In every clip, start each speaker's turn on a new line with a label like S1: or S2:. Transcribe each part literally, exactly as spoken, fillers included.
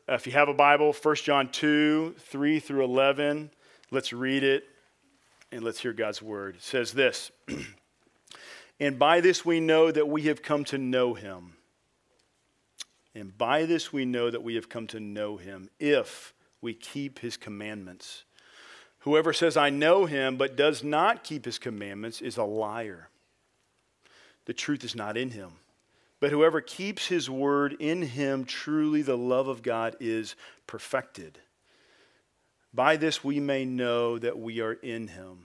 S1: Uh, if you have a Bible, First John two, three through eleven, let's read it and let's hear God's word. It says this, and by this we know that we have come to know him. And by this we know that we have come to know him, if we keep his commandments. Whoever says, I know him, but does not keep his commandments is a liar. The truth is not in him. But whoever keeps his word, in him truly the love of God is perfected. By this we may know that we are in him.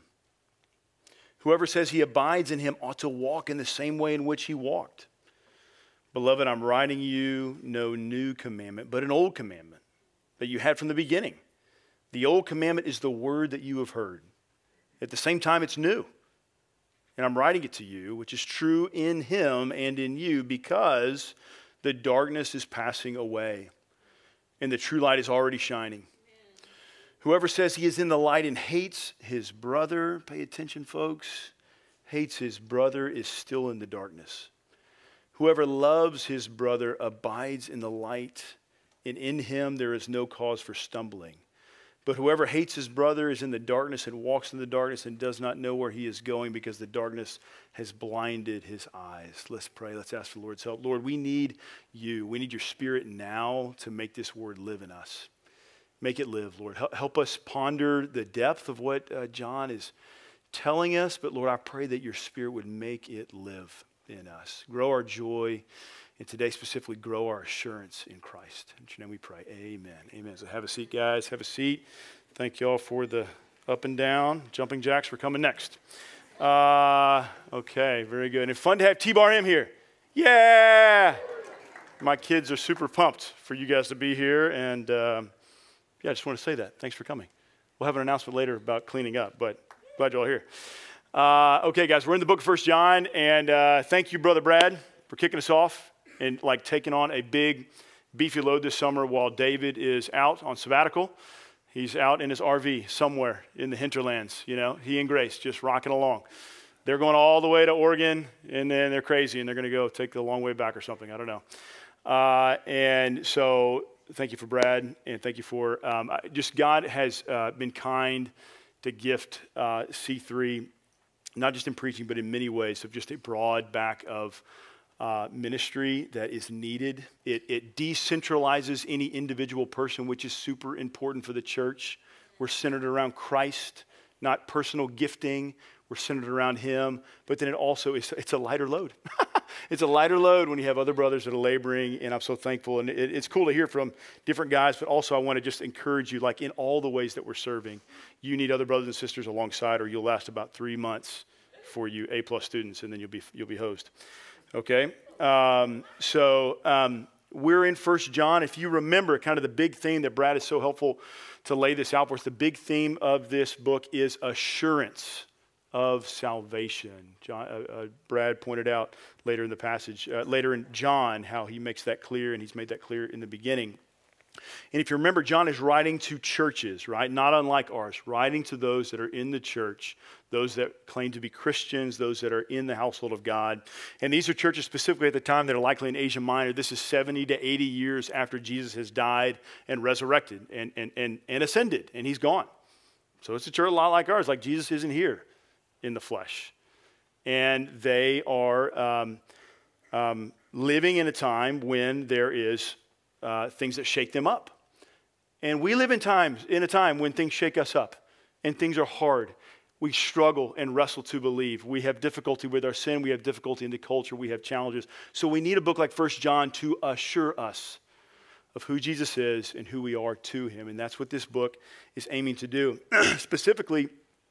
S1: Whoever says he abides in him ought to walk in the same way in which he walked. Beloved, I'm writing you no new commandment, but an old commandment that you had from the beginning. The old commandment is the word that you have heard. At the same time, it's new. And I'm writing it to you, which is true in him and in you, because the darkness is passing away and the true light is already shining. Amen. Whoever says he is in the light and hates his brother, pay attention, folks, hates his brother is still in the darkness. Whoever loves his brother abides in the light, and in him there is no cause for stumbling. But whoever hates his brother is in the darkness and walks in the darkness and does not know where he is going, because the darkness has blinded his eyes. Let's pray. Let's ask for the Lord's help. Lord, we need you. We need your spirit now to make this word live in us. Make it live, Lord. Help us ponder the depth of what uh, John is telling us. But Lord, I pray that your spirit would make it live in us. Grow our joy. And today specifically, grow our assurance in Christ. In your name we pray. Amen. Amen. So have a seat, guys. Have a seat. Thank you all for the up and down. Jumping jacks for coming next. Uh, okay, very good. And fun to have T-Bar M here. Yeah! My kids are super pumped for you guys to be here. And um, yeah, I just want to say that. Thanks for coming. We'll have an announcement later about cleaning up, but glad you're all here. Uh, okay, guys, we're in the book of First John. And uh, thank you, Brother Brad, for kicking us off and like taking on a big beefy load this summer while David is out on sabbatical. He's out in his R V somewhere in the hinterlands, you know, he and Grace just rocking along. They're going all the way to Oregon, and then they're crazy, and they're going to go take the long way back or something. I don't know. Uh, and so thank you for Brad, and thank you for um, just God has uh, been kind to gift uh, C three, not just in preaching, but in many ways, of just a broad back of Uh, ministry that is needed. It, it decentralizes any individual person, which is super important for the church. We're centered around Christ, not personal gifting. We're centered around him. But then it also is, it's a lighter load. It's a lighter load when you have other brothers that are laboring, and I'm so thankful. And it, it's cool to hear from different guys, but also I want to just encourage you, like in all the ways that we're serving, you need other brothers and sisters alongside, or you'll last about three months for you A-plus students, and then you'll be you'll be host. Okay, um, so um, we're in First John. If you remember, kind of the big theme that Brad is so helpful to lay this out for us, the big theme of this book is assurance of salvation. John, uh, uh, Brad pointed out later in the passage, uh, later in John, how he makes that clear, and he's made that clear in the beginning. And if you remember, John is writing to churches, right? Not unlike ours, writing to those that are in the church, those that claim to be Christians, those that are in the household of God. And these are churches specifically at the time that are likely in Asia Minor. This is seventy to eighty years after Jesus has died and resurrected and, and, and, and ascended, and he's gone. So it's a church a lot like ours, like Jesus isn't here in the flesh. And they are um, um, living in a time when there is Uh, things that shake them up. And we live in times, in a time when things shake us up and things are hard. We struggle and wrestle to believe. We have difficulty with our sin. We have difficulty in the culture. We have challenges. So we need a book like First John to assure us of who Jesus is and who we are to him. And that's what this book is aiming to do. Specifically,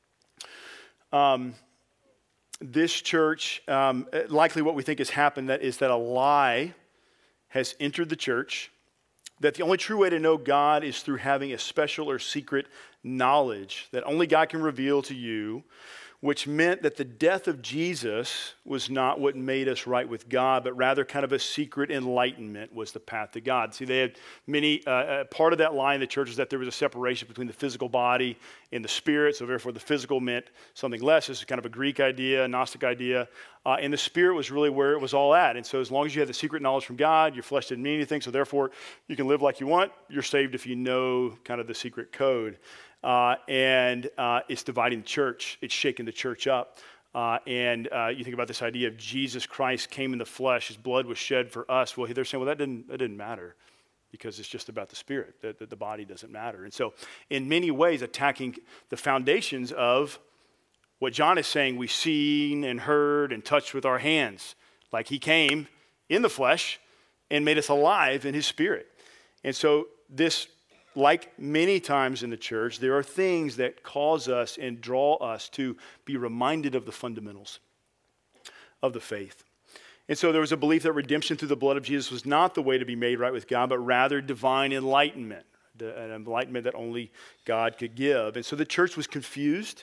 S1: um, this church, um, likely what we think has happened, that is that a lie has entered the church, that the only true way to know God is through having a special or secret knowledge that only God can reveal to you, which meant that the death of Jesus was not what made us right with God, but rather kind of a secret enlightenment was the path to God. See, they had many, uh, uh, part of that lie in the church is that there was a separation between the physical body and the spirit, so therefore the physical meant something less. This is kind of a Greek idea, a Gnostic idea, uh, and the spirit was really where it was all at. And so as long as you had the secret knowledge from God, your flesh didn't mean anything, so therefore you can live like you want. You're saved if you know kind of the secret code. Uh, and uh, it's dividing the church. It's shaking the church up. Uh, and uh, you think about this idea of Jesus Christ came in the flesh. His blood was shed for us. Well, they're saying, well, that didn't, that didn't matter because it's just about the spirit, that, that the body doesn't matter. And so in many ways, attacking the foundations of what John is saying we've seen and heard and touched with our hands. Like he came in the flesh and made us alive in his spirit. And so this, like many times in the church, there are things that cause us and draw us to be reminded of the fundamentals of the faith. And so there was a belief that redemption through the blood of Jesus was not the way to be made right with God, but rather divine enlightenment, an enlightenment that only God could give. And so the church was confused.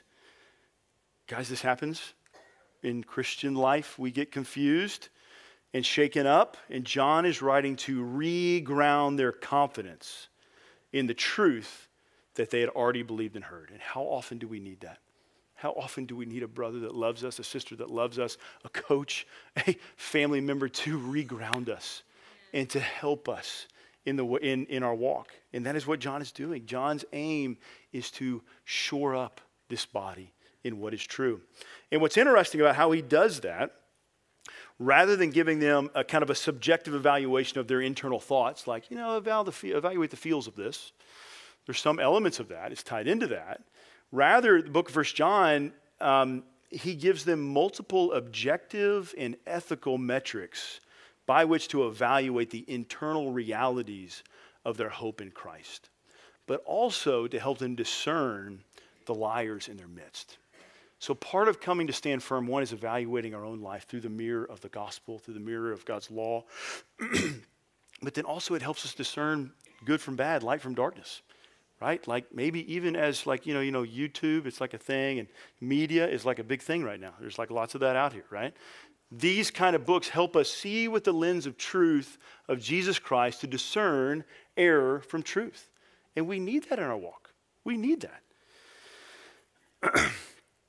S1: Guys, this happens in Christian life. We get confused and shaken up, and John is writing to re-ground their confidence in the truth that they had already believed and heard. And how often do we need that? How often do we need a brother that loves us, a sister that loves us, a coach, a family member to reground us and to help us in, the, in, in our walk? And that is what John is doing. John's aim is to shore up this body in what is true. And what's interesting about how he does that, rather than giving them a kind of a subjective evaluation of their internal thoughts, like, you know, evaluate the feels of this. There's some elements of that. It's tied into that. Rather, the book of First John, um, he gives them multiple objective and ethical metrics by which to evaluate the internal realities of their hope in Christ, but also to help them discern the liars in their midst. So part of coming to stand firm, one, is evaluating our own life through the mirror of the gospel, through the mirror of God's law. But then also it helps us discern good from bad, light from darkness, right? Like maybe even as like, you know, you know, YouTube, it's like a thing, and media is like a big thing right now. There's like lots of that out here, right? These kind of books help us see with the lens of truth of Jesus Christ to discern error from truth. And we need that in our walk. We need that.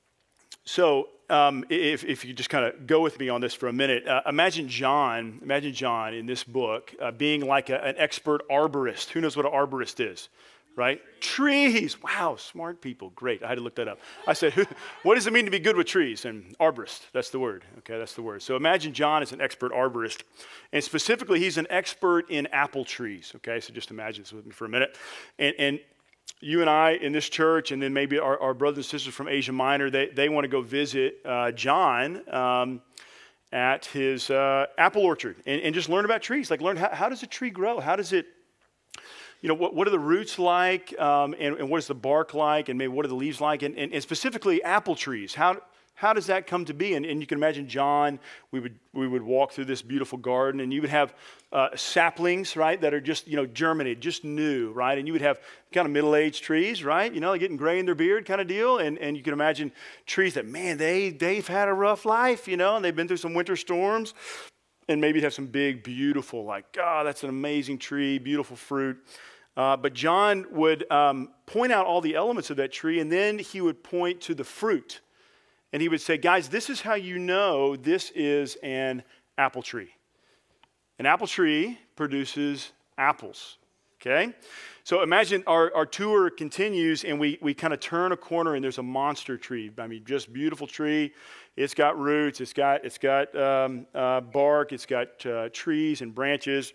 S1: So um, if, if you just kind of go with me on this for a minute, uh, imagine John, imagine John in this book uh, being like a, an expert arborist. Who knows what an arborist is, right? Trees. Wow, smart people. Great. I had to look that up. I said, what does it mean to be good with trees? And arborist, that's the word. Okay, that's the word. So imagine John is an expert arborist. And specifically, he's an expert in apple trees. Okay, so just imagine this with me for a minute. And, and you and I in this church, and then maybe our, our brothers and sisters from Asia Minor, they, they want to go visit uh, John um, at his uh, apple orchard and, and just learn about trees. Like learn how, how does a tree grow? How does it, you know, what, what are the roots like? Um, and, and what is the bark like? And maybe what are the leaves like? And, and, and specifically apple trees. How How does that come to be? And, and you can imagine John, we would we would walk through this beautiful garden, and you would have uh, saplings, right, that are just, you know, germinated, just new, right? And you would have kind of middle-aged trees, right? You know, getting gray in their beard kind of deal. And, and you can imagine trees that, man, they, they've had a rough life, you know, and they've been through some winter storms. And maybe you'd have some big, beautiful, like, God, that's an amazing tree, beautiful fruit. Uh, but John would um, point out all the elements of that tree, and then he would point to the fruit. And he would say, guys, this is how you know this is an apple tree. An apple tree produces apples, okay? So imagine our, our tour continues, and we, we kind of turn a corner, and there's a monster tree. I mean, just beautiful tree. It's got roots. It's got, it's got um, uh, bark. It's got uh, trees and branches.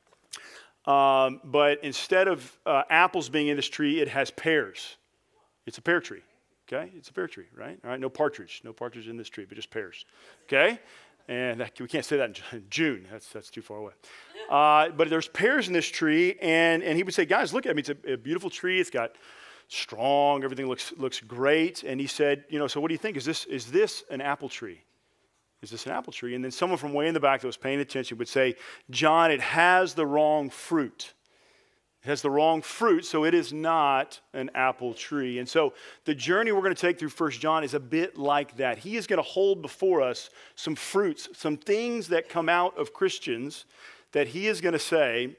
S1: Um, but instead of uh, apples being in this tree, it has pears. It's a pear tree. Okay, it's a pear tree, right? All right, no partridge, no partridge in this tree, but just pears. Okay, and that, we can't say that in June. That's that's too far away. Uh, but there's pears in this tree, and and he would say, guys, look at me. It's a, a beautiful tree. It's got strong. Everything looks looks great. And he said, you know, so what do you think? Is this is this an apple tree? Is this an apple tree? And then someone from way in the back that was paying attention would say, John, it has the wrong fruit. It has the wrong fruit, so it is not an apple tree. And so the journey we're going to take through First John is a bit like that. He is going to hold before us some fruits, some things that come out of Christians that he is going to say,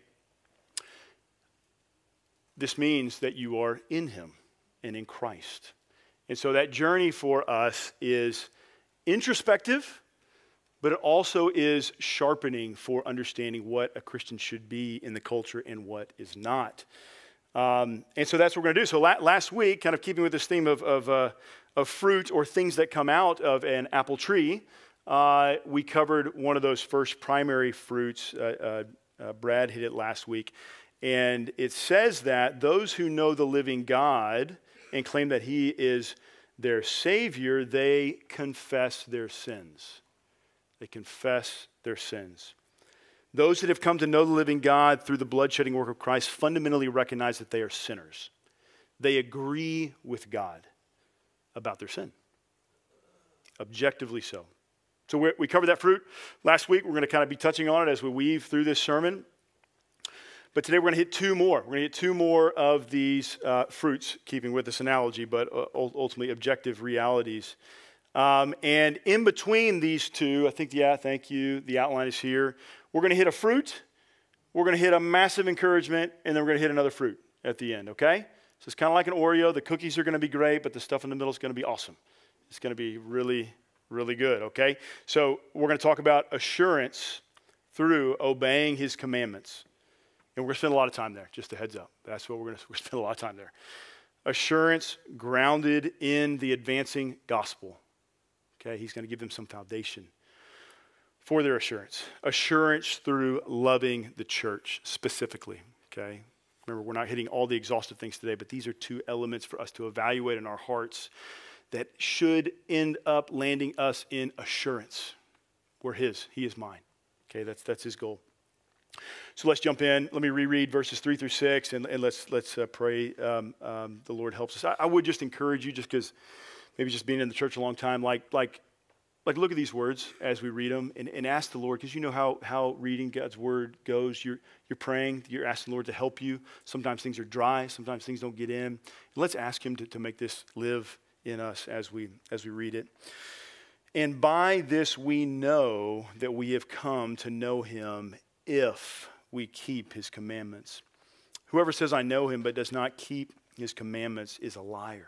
S1: this means that you are in him and in Christ. And so that journey for us is introspective, but it also is sharpening for understanding what a Christian should be in the culture and what is not. Um, and so that's what we're going to do. So la- last week, kind of keeping with this theme of, of, uh, of fruit or things that come out of an apple tree, uh, we covered one of those first primary fruits. Uh, uh, uh, Brad hit it last week. And it says that those who know the living God and claim that he is their Savior, they confess their sins. They confess their sins. Those that have come to know the living God through the blood-shedding work of Christ fundamentally recognize that they are sinners. They agree with God about their sin. Objectively so. So we we covered that fruit last week. We're going to kind of be touching on it as we weave through this sermon. But today we're going to hit two more. We're going to hit two more of these uh, fruits, keeping with this analogy, but uh, ultimately objective realities. Um, and in between these two, I think, yeah, thank you, the outline is here. We're going to hit a fruit, we're going to hit a massive encouragement, and then we're going to hit another fruit at the end, okay? So it's kind of like an Oreo. The cookies are going to be great, but the stuff in the middle is going to be awesome. It's going to be really, really good, okay? So we're going to talk about assurance through obeying his commandments. And we're going to spend a lot of time there, just a heads up. That's what we're going to we're spend a lot of time there. Assurance grounded in the advancing gospel. Okay, he's going to give them some foundation for their assurance. Assurance through loving the church specifically, okay? Remember, we're not hitting all the exhaustive things today, but these are two elements for us to evaluate in our hearts that should end up landing us in assurance. We're his, he is mine. Okay, that's that's his goal. So let's jump in. Let me reread verses three through six, and, and let's let's uh, pray um, um, the Lord helps us. I, I would just encourage you, just because maybe just being in the church a long time, like like like look at these words as we read them, and, and ask the Lord, because you know how how reading God's word goes. You're you're praying, you're asking the Lord to help you. Sometimes things are dry, sometimes things don't get in. Let's ask him to, to make this live in us as we as we read it. And by this we know that we have come to know him if we keep his commandments. Whoever says, I know him, but does not keep his commandments is a liar.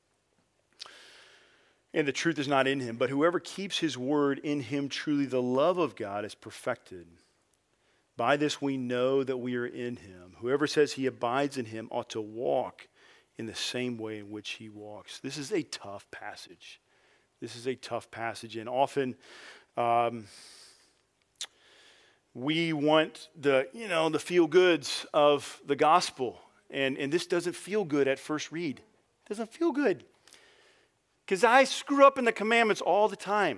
S1: And the truth is not in him, but whoever keeps his word, in him truly the love of God is perfected. By this we know that we are in him. Whoever says he abides in him ought to walk in the same way in which he walks. This is a tough passage. This is a tough passage, and often um, we want the, you know, the feel-goods of the gospel, and, and this doesn't feel good at first read. It doesn't feel good, because I screw up in the commandments all the time.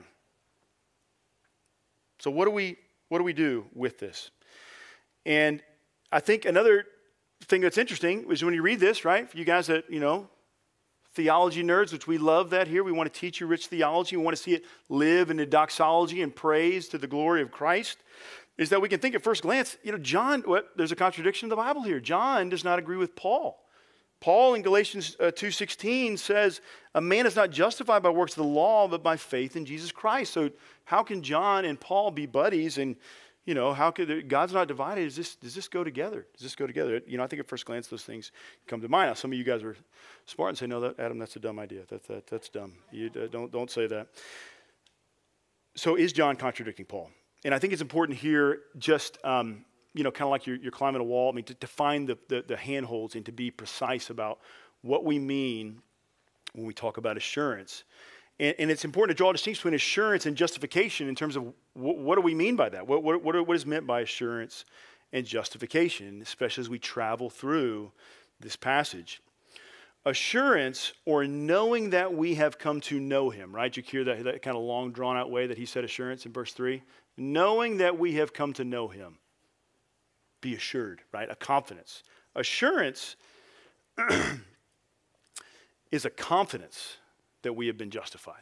S1: So what do we what do we do with this? And I think another thing that's interesting is when you read this, right? For you guys that, you know, theology nerds, which we love that here. We want to teach you rich theology. We want to see it live in the doxology and praise to the glory of Christ. Is that we can think at first glance, you know, John, what, there's a contradiction in the Bible here. John does not agree with Paul. Paul in Galatians uh, two sixteen says, a man is not justified by works of the law, but by faith in Jesus Christ. So how can John and Paul be buddies? And, you know, how could, God's not divided. Is this, does this go together? Does this go together? You know, I think at first glance, those things come to mind. Now, some of you guys are smart and say, no, that, Adam, that's a dumb idea. That, that, that's dumb. You uh, don't, don't say that. So is John contradicting Paul? And I think it's important here, just, um, you know, kind of like you're, you're climbing a wall, I mean, to, to find the, the, the handholds and to be precise about what we mean when we talk about assurance. And, and it's important to draw a distinction between assurance and justification in terms of wh- what do we mean by that? What, what, what, are, what is meant by assurance and justification, especially as we travel through this passage? Assurance, or knowing that we have come to know him, right? You hear that, that kind of long, drawn-out way that he said assurance in verse three? Knowing that we have come to know him. Be assured, right? A confidence. Assurance is a confidence that we have been justified.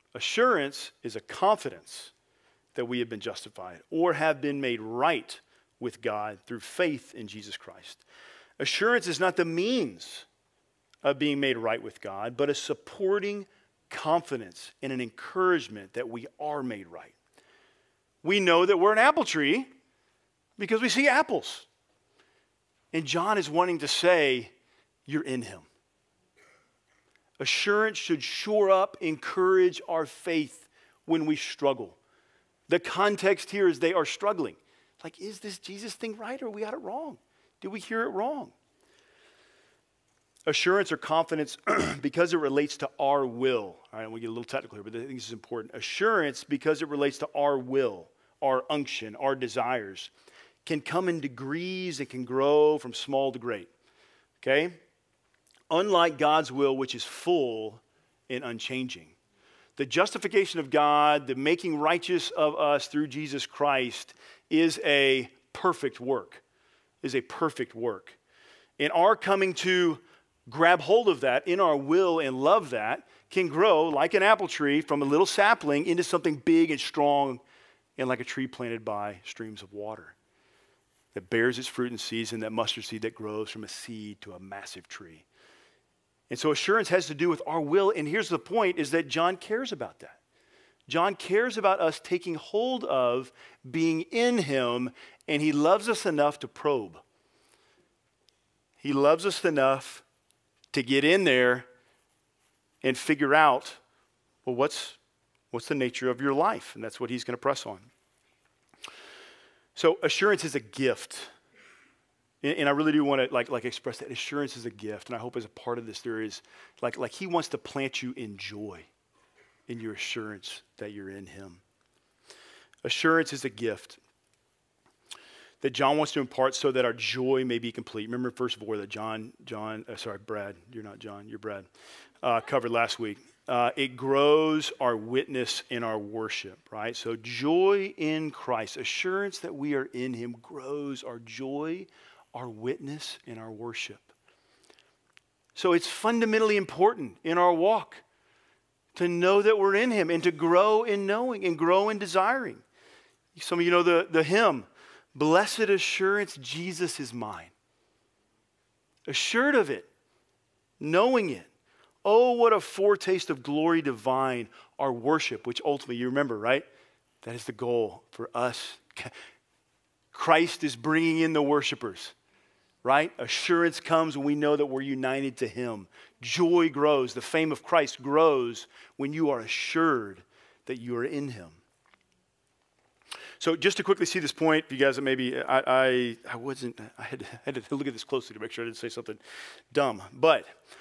S1: Assurance is a confidence that we have been justified or have been made right with God through faith in Jesus Christ. Assurance is not the means of being made right with God, but a supporting confidence and an encouragement that we are made right. We know that we're an apple tree because we see apples. And John is wanting to say, you're in him. Assurance should shore up, encourage our faith when we struggle. The context here is they are struggling. Like, is this Jesus thing right or we got it wrong? Did we hear it wrong? Assurance or confidence because it relates to our will. All right, we get a little technical here, but I think this is important. Assurance because it relates to our will, our unction, our desires, can come in degrees and can grow from small to great. Okay? Unlike God's will, which is full and unchanging. The justification of God, the making righteous of us through Jesus Christ is a perfect work, is a perfect work. And our coming to grab hold of that in our will and love that can grow like an apple tree from a little sapling into something big and strong and like a tree planted by streams of water that bears its fruit in season, that mustard seed that grows from a seed to a massive tree. And so assurance has to do with our will. And here's the point, is that John cares about that. John cares about us taking hold of being in him, and he loves us enough to probe. He loves us enough to get in there and figure out, well, what's, what's the nature of your life? And that's what he's going to press on. So assurance is a gift. And, and I really do want to like, like express that. Assurance is a gift. And I hope as a part of this there is, like, like he wants to plant you in joy in your assurance that you're in him. Assurance is a gift that John wants to impart so that our joy may be complete. Remember verse four that John, John, uh, sorry, Brad, you're not John, you're Brad, uh, covered last week. Uh, it grows our witness in our worship, right? So joy in Christ, assurance that we are in him grows our joy, our witness, and our worship. So it's fundamentally important in our walk to know that we're in him and to grow in knowing and grow in desiring. Some of you know the, the hymn, Blessed Assurance, Jesus is mine. Assured of it, knowing it. Oh, what a foretaste of glory divine, our worship, which ultimately, you remember, right? That is the goal for us. Christ is bringing in the worshipers, right? Assurance comes when we know that we're united to him. Joy grows, the fame of Christ grows when you are assured that you are in him. So just to quickly see this point, you guys, maybe I, I, I wasn't, I had, I had to look at this closely to make sure I didn't say something dumb. But,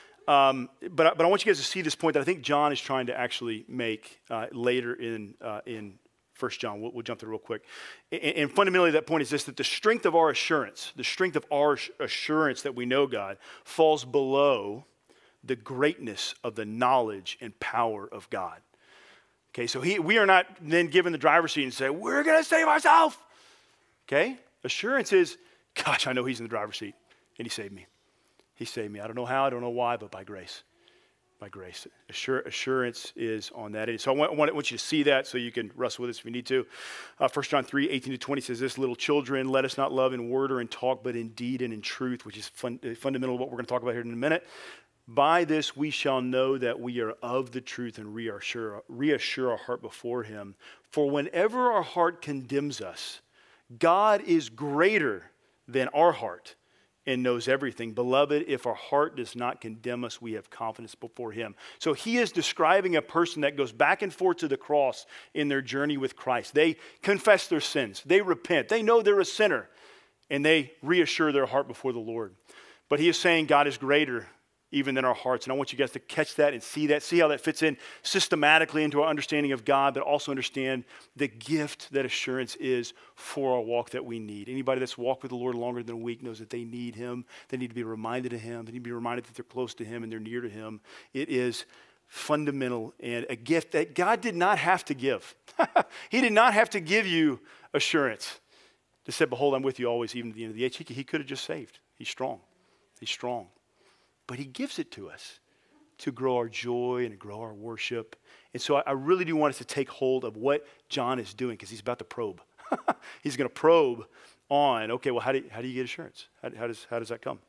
S1: um, but, but I want you guys to see this point that I think John is trying to actually make uh, later in uh, in First John. We'll, we'll jump through real quick. And, and fundamentally, that point is this: that the strength of our assurance, the strength of our assurance that we know God, falls below the greatness of the knowledge and power of God. Okay, so he, we are not then given the driver's seat and say, we're going to save ourselves. Okay, assurance is, gosh, I know he's in the driver's seat, and he saved me. He saved me. I don't know how, I don't know why, but by grace. By grace. Assur- assurance is on that. And so I want, I want, I want you to see that so you can wrestle with this if you need to. Uh, First John three, eighteen to twenty says this, little children, let us not love in word or in talk, but in deed and in truth, which is fun, uh, fundamental to what we're going to talk about here in a minute. By this we shall know that we are of the truth and reassure, reassure our heart before him. For whenever our heart condemns us, God is greater than our heart and knows everything. Beloved, if our heart does not condemn us, we have confidence before him. So he is describing a person that goes back and forth to the cross in their journey with Christ. They confess their sins. They repent. They know they're a sinner. And they reassure their heart before the Lord. But he is saying God is greater even than our hearts. And I want you guys to catch that and see that, see how that fits in systematically into our understanding of God, but also understand the gift that assurance is for our walk that we need. Anybody that's walked with the Lord longer than a week knows that they need him. They need to be reminded of him. They need to be reminded that they're close to him and they're near to him. It is fundamental and a gift that God did not have to give. He did not have to give you assurance. He said, behold, I'm with you always, even to the end of the age. He, he could have just saved. He's strong. He's strong. But he gives it to us to grow our joy and to grow our worship. And so I, I really do want us to take hold of what John is doing because he's about to probe. He's going to probe on, okay, well, how do you, how do you get assurance? How, how does how does that come?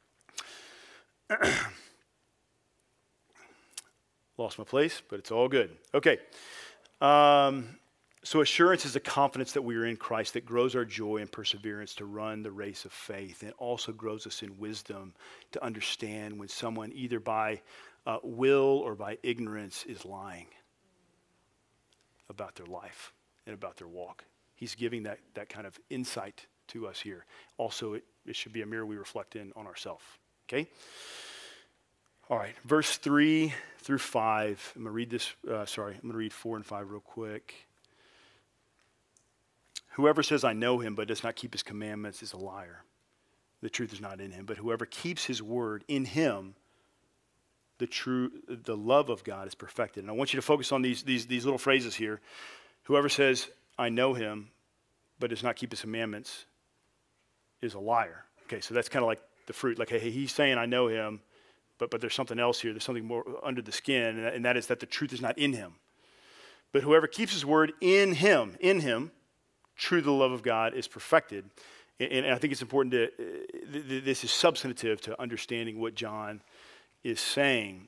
S1: Lost my place, but it's all good. Okay. Um, so assurance is a confidence that we are in Christ that grows our joy and perseverance to run the race of faith, and also grows us in wisdom to understand when someone either by uh, will or by ignorance is lying about their life and about their walk. He's giving that, that kind of insight to us here. Also, it, it should be a mirror we reflect in on ourselves. Okay? All right, verse three through five. I'm going to read this, uh, sorry, I'm going to read four and five real quick. Whoever says, I know him, but does not keep his commandments is a liar. The truth is not in him. But whoever keeps his word, in him, the true, the love of God is perfected. And I want you to focus on these, these, these little phrases here. Whoever says, I know him, but does not keep his commandments is a liar. Okay, so that's kind of like the fruit. Like, hey, he's saying, I know him, but but there's something else here. There's something more under the skin, and that, and that is that the truth is not in him. But whoever keeps his word in him, in him, true the love of God is perfected. And, and I think it's important to, uh, th- th- this is substantive to understanding what John is saying.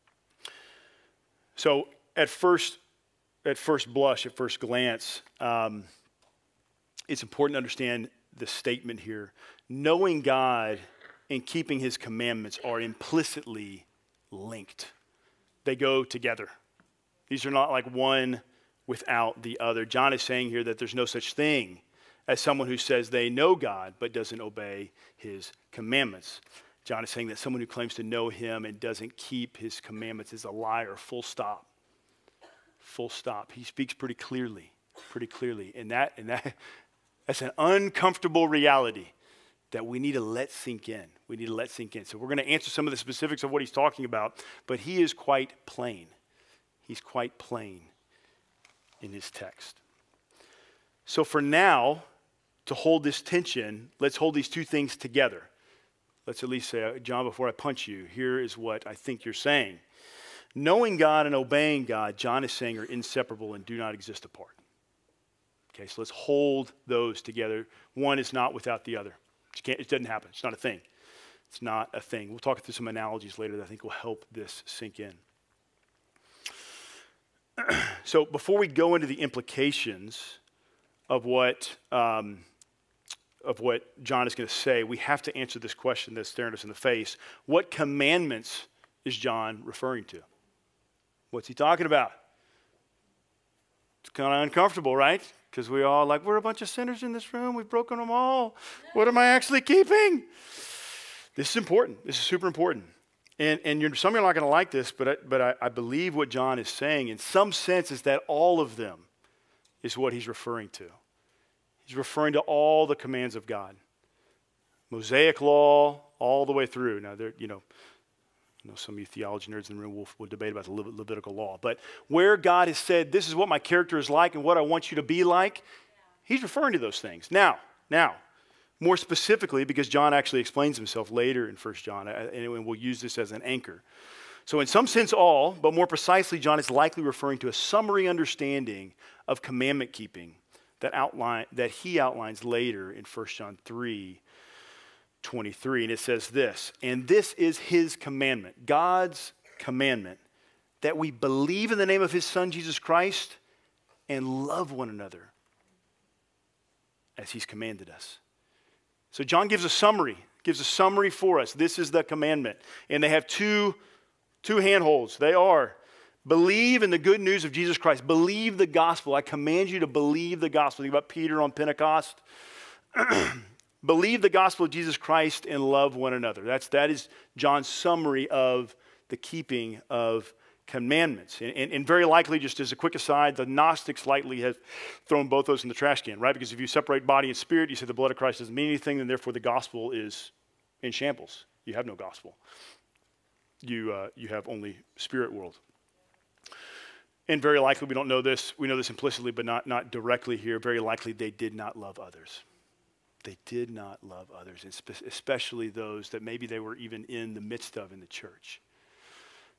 S1: So at first, at first blush, at first glance, um, it's important to understand the statement here. Knowing God and keeping his commandments are implicitly linked. They go together. These are not like one without the other. John is saying here that there's no such thing as someone who says they know God but doesn't obey his commandments. John is saying that someone who claims to know him and doesn't keep his commandments is a liar, full stop. Full stop. He speaks pretty clearly, pretty clearly. And that, and that, that's an uncomfortable reality that we need to let sink in. We need to let sink in. So we're going to answer some of the specifics of what he's talking about, but he is quite plain. He's quite plain in his text. So for now, to hold this tension, let's hold these two things together. Let's at least say, John, before I punch you, here is what I think you're saying. Knowing God and obeying God, John is saying, are inseparable and do not exist apart. Okay, so let's hold those together. One is not without the other. You can't, it doesn't happen. It's not a thing. It's not a thing. We'll talk through some analogies later that I think will help this sink in. So before we go into the implications of what um, of what John is going to say, we have to answer this question that's staring us in the face. What commandments is John referring to? What's he talking about? It's kind of uncomfortable, right? Because we all like, we're a bunch of sinners in this room. We've broken them all. What am I actually keeping? This is important. This is super important. And, and you're, some of you are not going to like this, but, I, but I, I believe what John is saying in some sense is that all of them is what he's referring to. He's referring to all the commands of God. Mosaic law, all the way through. Now, there, you know, I know some of you theology nerds in the room will, will debate about the Le- Levitical law. But where God has said, this is what my character is like and what I want you to be like, he's referring to those things. Now, now, more specifically, because John actually explains himself later in First John, and we'll use this as an anchor. So in some sense all, but more precisely, John is likely referring to a summary understanding of commandment keeping that outline that he outlines later in First John three twenty-three. And it says this, and this is his commandment, God's commandment, that we believe in the name of his Son, Jesus Christ, and love one another as he's commanded us. So John gives a summary, gives a summary for us. This is the commandment. And they have two, two handholds. They are, believe in the good news of Jesus Christ. Believe the gospel. I command you to believe the gospel. Think about Peter on Pentecost. Believe the gospel of Jesus Christ and love one another. That's, that is John's summary of the keeping of commandments. And, and, and very likely, just as a quick aside, the Gnostics likely have thrown both those in the trash can, right? Because if you separate body and spirit, you say the blood of Christ doesn't mean anything, then therefore the gospel is in shambles. You have no gospel. You, uh, you have only spirit world. And very likely, we don't know this, we know this implicitly, but not, not directly here, very likely they did not love others. They did not love others, especially those that maybe they were even in the midst of in the church.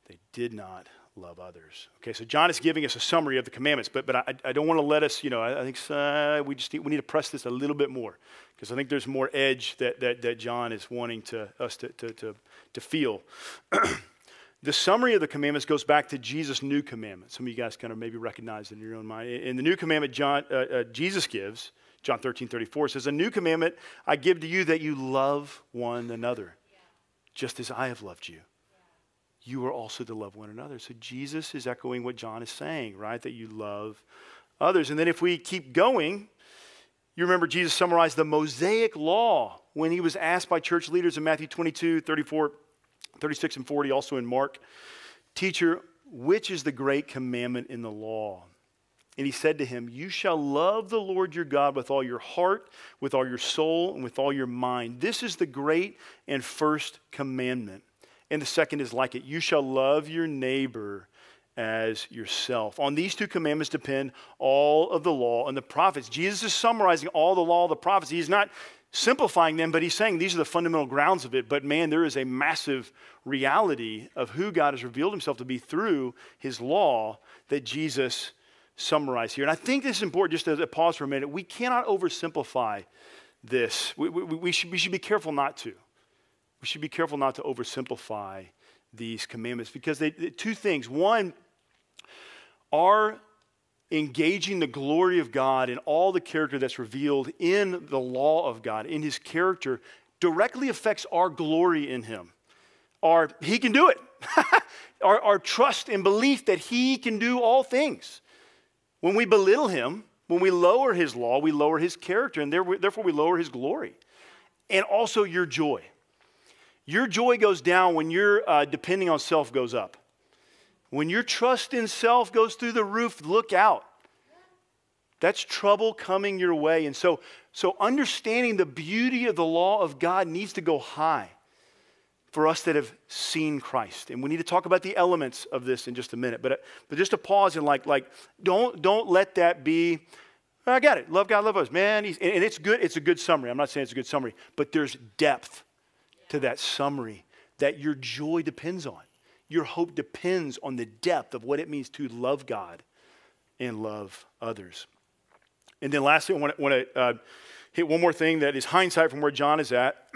S1: they did not love others. Okay, so John is giving us a summary of the commandments, but but I, I don't want to let us, you know, I, I think uh, we just need, we need to press this a little bit more, because I think there's more edge that that, that John is wanting to us to to to, to feel. The summary of the commandments goes back to Jesus' new commandment. Some of you guys kind of maybe recognize it in your own mind. In the new commandment John uh, uh, Jesus gives, John thirteen thirty-four says, "A new commandment I give to you, that you love one another, yeah. just as I have loved you. You are also to love one another." So Jesus is echoing what John is saying, right? That you love others. And then if we keep going, you remember Jesus summarized the Mosaic law when he was asked by church leaders in Matthew twenty-two, thirty-four, thirty-six, and forty, also in Mark, "Teacher, which is the great commandment in the law?" And he said to him, "You shall love the Lord your God with all your heart, with all your soul, and with all your mind. This is the great and first commandment. And the second is like it. You shall love your neighbor as yourself. On these two commandments depend all of the law and the prophets." Jesus is summarizing all the law of the prophets. He's not simplifying them, but he's saying these are the fundamental grounds of it. But man, there is a massive reality of who God has revealed himself to be through his law that Jesus summarized here. And I think this is important, just to pause for a minute. We cannot oversimplify this. We, we, we, should, we should be careful not to. We should be careful not to oversimplify these commandments, because they, they two things. One, our engaging the glory of God and all the character that's revealed in the law of God, in his character, directly affects our glory in him. Our, he can do it. our, our trust and belief that he can do all things. When we belittle him, when we lower his law, we lower his character, and therefore we lower his glory. And also your joy. Your joy goes down when your uh, depending on self goes up. When your trust in self goes through the roof, look out. That's trouble coming your way. And so, so understanding the beauty of the law of God needs to go high for us that have seen Christ. And we need to talk about the elements of this in just a minute. But, but just to pause and like, like don't, don't let that be, I got it, love God, love us. Man, he's, and it's good, it's a good summary. I'm not saying it's a good summary, but there's depth to that summary that your joy depends on. Your hope depends on the depth of what it means to love God and love others. And then lastly, I want to, want to uh, hit one more thing that is hindsight from where John is at.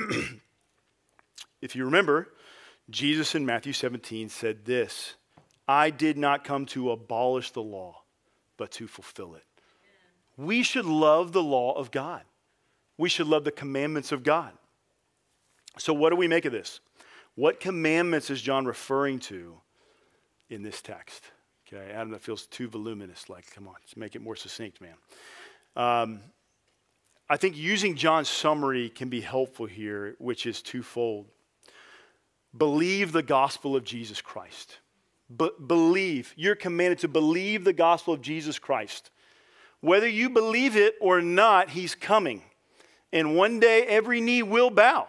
S1: If you remember, Jesus in Matthew seventeen said this, "I did not come to abolish the law, but to fulfill it." We should love the law of God. We should love the commandments of God. So what do we make of this? What commandments is John referring to in this text? Okay, Adam, that feels too voluminous. Like, come on, let's make it more succinct, man. Um, I think using John's summary can be helpful here, which is twofold. Believe the gospel of Jesus Christ. Be- believe. You're commanded to believe the gospel of Jesus Christ. Whether you believe it or not, he's coming. And one day every knee will bow.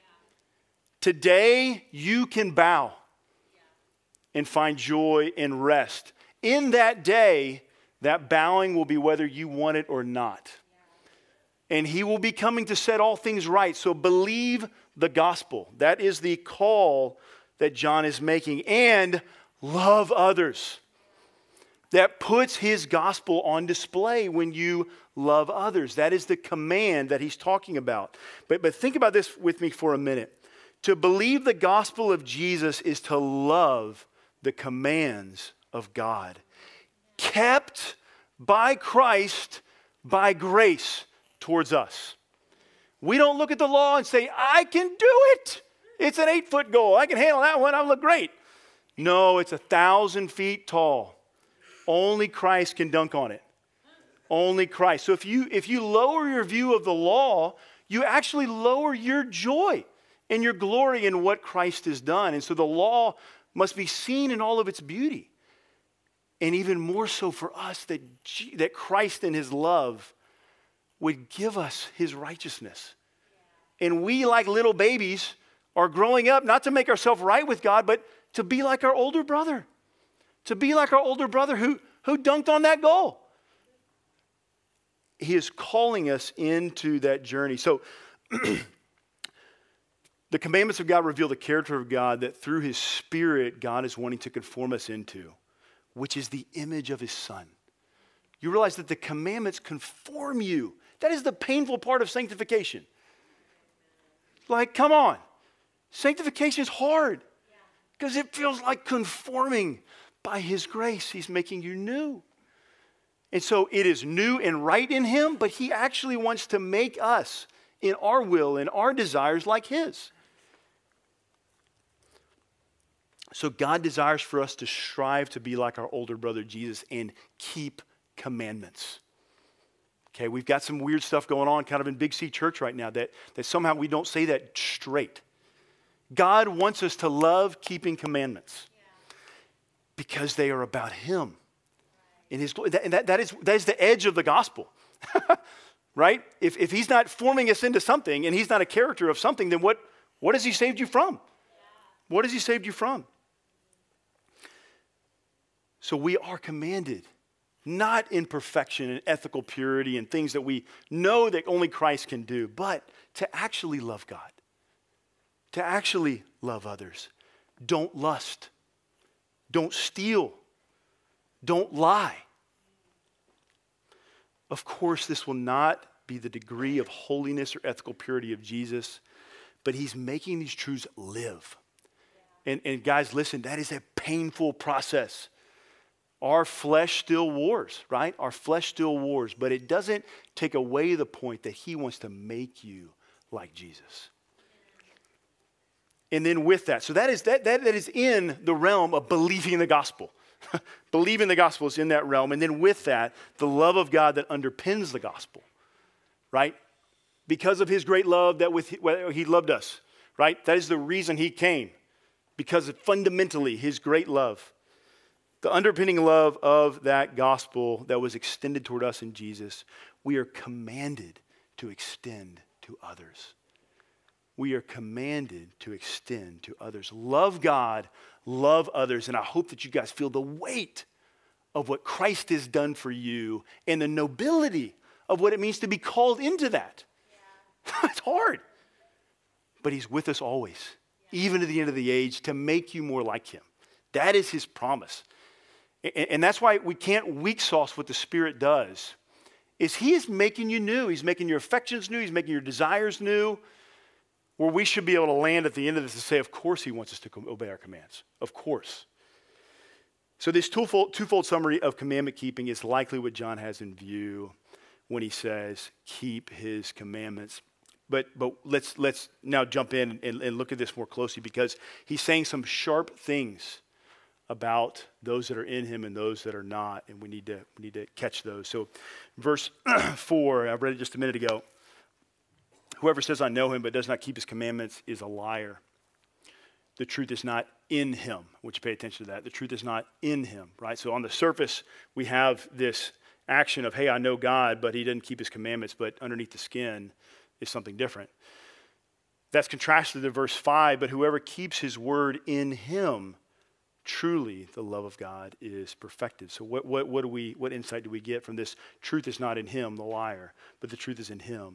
S1: Today, you can bow and find joy and rest. In that day, that bowing will be whether you want it or not. And he will be coming to set all things right. So believe the gospel. That is the call that John is making. And love others. That puts his gospel on display when you love others. That is the command that he's talking about. But, but think about this with me for a minute. To believe the gospel of Jesus is to love the commands of God, kept by Christ by grace towards us. We don't look at the law and say, I can do it. It's an eight-foot goal. I can handle that one. I look great. No, it's a thousand feet tall. Only Christ can dunk on it. Only Christ. So if you, if you lower your view of the law, you actually lower your joy and your glory in what Christ has done. And so the law must be seen in all of its beauty. And even more so for us that, G- that Christ in his love would give us his righteousness. And we, like little babies, are growing up not to make ourselves right with God, but to be like our older brother. To be like our older brother who, who dunked on that goal. He is calling us into that journey. So The commandments of God reveal the character of God that through his Spirit, God is wanting to conform us into, which is the image of his Son. You realize that the commandments conform you. That is the painful part of sanctification. Like, come on. Sanctification is hard because it feels like conforming. By his grace, he's making you new. And so it is new and right in him, but he actually wants to make us in our will and our desires like his. So God desires for us to strive to be like our older brother Jesus and keep commandments. Okay, we've got some weird stuff going on kind of in Big C Church right now that, that somehow we don't say that straight. God wants us to love keeping commandments yeah. because they are about him. In his, and that, that, is, that is the edge of the gospel, right? If, if he's not forming us into something and he's not a character of something, then what, what has he saved you from? Yeah. What has he saved you from? So we are commanded, not in perfection and ethical purity and things that we know that only Christ can do, but to actually love God, to actually love others. Don't lust. Don't steal. Don't lie. Of course, this will not be the degree of holiness or ethical purity of Jesus, but he's making these truths live. And, and guys, listen, that is a painful process. Our flesh still wars, right? Our flesh still wars, but it doesn't take away the point that he wants to make you like Jesus. And then with that, so that is that that, that is in the realm of believing the gospel. Believing the gospel is in that realm. And then with that, the love of God that underpins the gospel, right? Because of his great love that with he loved us, right? That is the reason he came. Because of fundamentally his great love. The underpinning love of that gospel that was extended toward us in Jesus, we are commanded to extend to others. We are commanded to extend to others. Love God, love others, and I hope that you guys feel the weight of what Christ has done for you and the nobility of what it means to be called into that. Yeah. It's hard, but he's with us always, yeah. even to the end of the age, to make you more like him. That is his promise. And that's why we can't weak sauce what the Spirit does, is he is making you new. He's making your affections new. He's making your desires new. Where we should be able to land at the end of this to say, of course he wants us to obey our commands. Of course. So this twofold, twofold summary of commandment keeping is likely what John has in view when he says, keep his commandments. But but let's let's now jump in and, and look at this more closely, because he's saying some sharp things about those that are in him and those that are not, and we need to we need to catch those. So verse four, I read it just a minute ago. Whoever says I know him but does not keep his commandments is a liar. The truth is not in him. Would you pay attention to that? The truth is not in him, right? So on the surface, we have this action of, hey, I know God, but he doesn't keep his commandments, but underneath the skin is something different. That's contrasted to verse five, but whoever keeps his word in him, truly the love of God is perfected. So what, what, what do we, what insight do we get from this? Truth is not in him, the liar, but the truth is in him.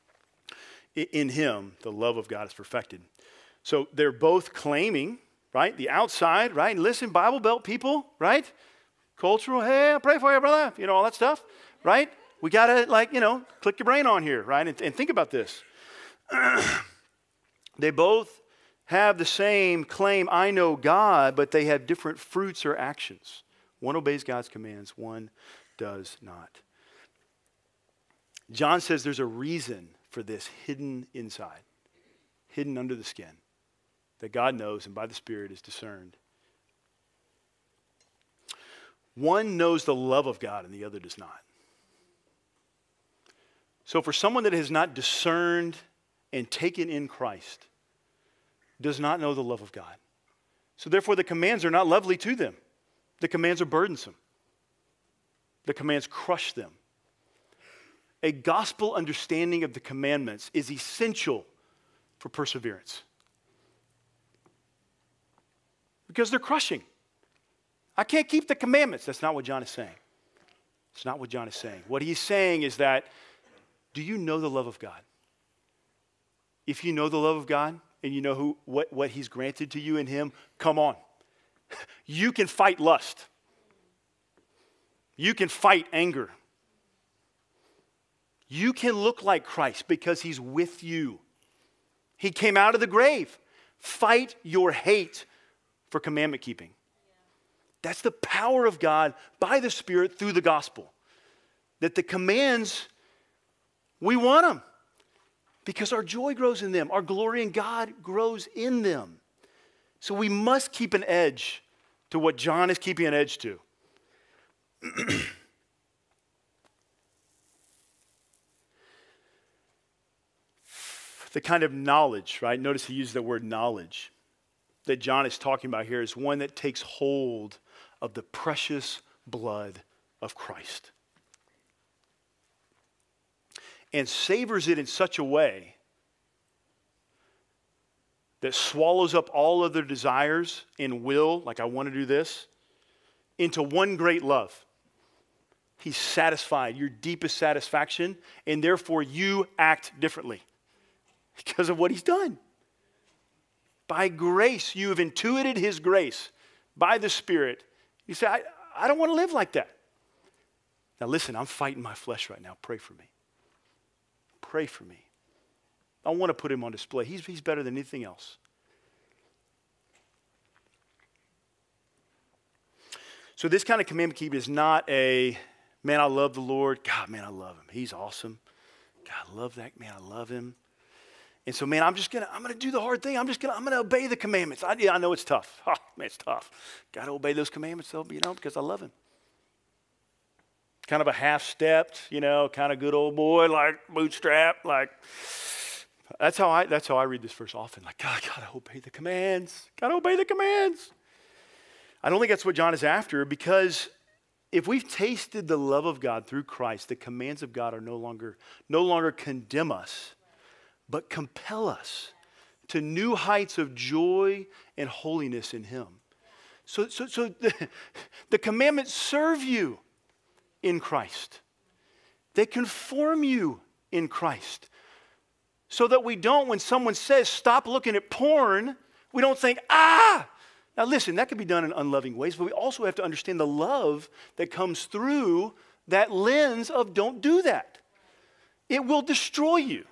S1: In him, the love of God is perfected. So they're both claiming, right? The outside, right? Listen, Bible Belt people, right? Cultural, hey, I pray for you, brother. You know, all that stuff, right? We got to, like, you know, click your brain on here, right? And, and think about this. They both have the same claim, I know God, but they have different fruits or actions. One obeys God's commands, one does not. John says there's a reason for this hidden inside, hidden under the skin, that God knows and by the Spirit is discerned. One knows the love of God and the other does not. So for someone that has not discerned and taken in Christ, does not know the love of God. So therefore the commands are not lovely to them. The commands are burdensome. The commands crush them. A gospel understanding of the commandments is essential for perseverance. Because they're crushing. I can't keep the commandments. That's not what John is saying. It's not what John is saying. What he's saying is that, do you know the love of God? If you know the love of God, and you know who what, what he's granted to you in him, come on. You can fight lust. You can fight anger. You can look like Christ because he's with you. He came out of the grave. Fight your hate for commandment keeping. That's the power of God by the Spirit through the gospel. That the commands, we want them because our joy grows in them. Our glory in God grows in them. So we must keep an edge to what John is keeping an edge to. The kind of knowledge, right? Notice he used the word knowledge that John is talking about here is one that takes hold of the precious blood of Christ and savors it in such a way that swallows up all other desires and will, like I want to do this, into one great love. He's satisfied, your deepest satisfaction, and therefore you act differently because of what he's done. By grace, you have intuited his grace by the Spirit. You say, I, I don't want to live like that. Now listen, I'm fighting my flesh right now. Pray for me. Pray for me. I want to put him on display. He's, he's better than anything else. So this kind of commandment keeping is not a, man, I love the Lord. God, man, I love him. He's awesome. God, I love that. Man, I love him. And so, man, I'm just gonna, I'm gonna do the hard thing. I'm just gonna, I'm gonna obey the commandments. I, yeah, I know it's tough. Oh, man, it's tough. Got to obey those commandments, though, you know, because I love him. Kind of a half-stepped, you know, kind of good old boy, like bootstrap, like. That's how I. That's how I read this verse often. Like, God, gotta obey the commands. Gotta obey the commands. I don't think that's what John is after, because if we've tasted the love of God through Christ, the commands of God are no longer, no longer condemn us, but compel us to new heights of joy and holiness in him. So, so, so the, the commandments serve you in Christ. They conform you in Christ. So that we don't, when someone says, stop looking at porn, we don't think, ah! Now listen, that can be done in unloving ways, but we also have to understand the love that comes through that lens of don't do that. It will destroy you.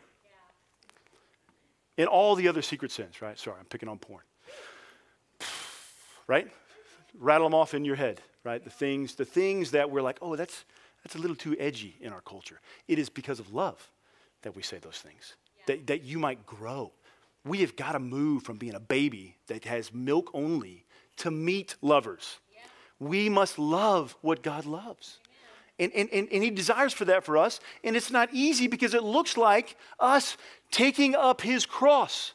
S1: And all the other secret sins, right? Sorry, I'm picking on porn. Right? Rattle them off in your head, right? The things, the things that we're like, oh, that's that's a little too edgy in our culture. It is because of love that we say those things, yeah. that, that you might grow. We have got to move from being a baby that has milk only to meat lovers. Yeah. We must love what God loves. And, and, and, and he desires for that for us. And it's not easy because it looks like us taking up his cross.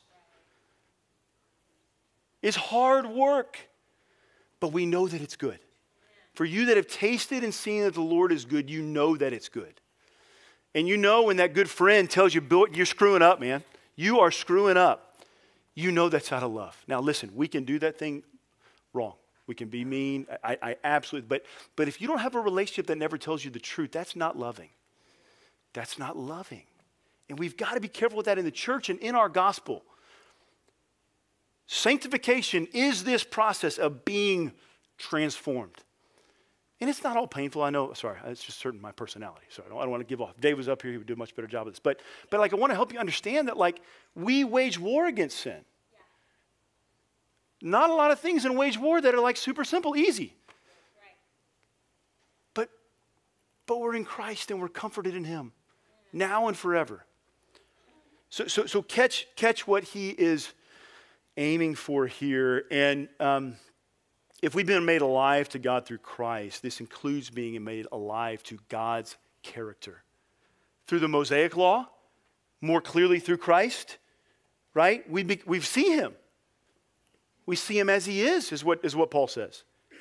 S1: It's hard work, but we know that it's good. For you that have tasted and seen that the Lord is good, you know that it's good. And you know when that good friend tells you, you're screwing up, man. You are screwing up. You know that's out of love. Now listen, we can do that thing wrong. We can be mean. I, I absolutely, but, but if you don't have a relationship that never tells you the truth, that's not loving. That's not loving. And we've got to be careful with that in the church and in our gospel. Sanctification is this process of being transformed. And it's not all painful. I know, sorry, it's just certain my personality. So I don't, I don't want to give off. If Dave was up here, he would do a much better job of this. But, but like, I want to help you understand that, like, we wage war against sin. Yeah. Not a lot of things in wage war that are like super simple, easy. Right. But, but we're in Christ and we're comforted in him yeah. now and forever. So, so, so catch, catch what he is aiming for here. And, um, if we've been made alive to God through Christ, this includes being made alive to God's character. Through the Mosaic law, more clearly through Christ, right? We be, we see him. We see him as he is, is what, is what Paul says.